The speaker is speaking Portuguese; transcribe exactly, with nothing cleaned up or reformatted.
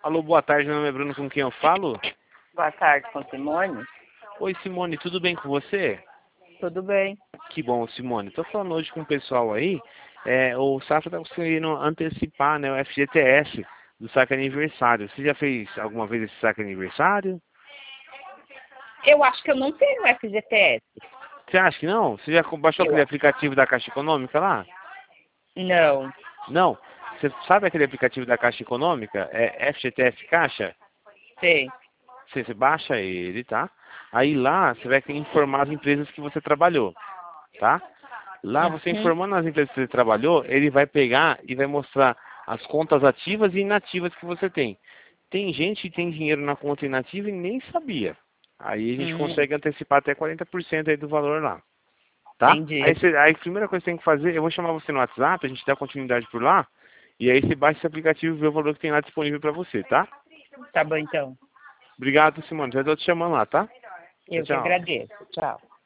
Alô, boa tarde, meu nome é Bruno, com quem eu falo? Boa tarde, com Simone. Oi, Simone, tudo bem com você? Tudo bem? Que bom, Simone. Tô falando hoje com o pessoal aí, é, o Safra tá conseguindo antecipar, né, o F G T S do saque aniversário. Você já fez alguma vez esse saque aniversário? Eu acho que eu não tenho F G T S. Você acha que não? Você já baixou Eu aquele acho. aplicativo da Caixa Econômica lá? Não. Não? Você sabe aquele aplicativo da Caixa Econômica? É F G T S Caixa? Sei. Você, você baixa ele, tá? Aí lá você vai informar as empresas que você trabalhou, tá? Lá você Uhum. informando as empresas que você trabalhou, ele vai pegar e vai mostrar as contas ativas e inativas que você tem. Tem gente que tem dinheiro na conta inativa e nem sabia. Aí a gente Uhum. consegue antecipar até quarenta por cento aí do valor lá, tá? Entendi. Aí, você, aí a primeira coisa que você tem que fazer, eu vou chamar você no WhatsApp, a gente dá continuidade por lá, e aí você baixa esse aplicativo e vê o valor que tem lá disponível para você, tá? Tá bom, então. Obrigado, Simone. Já estou te chamando lá, tá? Tchau, Eu que tchau. agradeço. Tchau.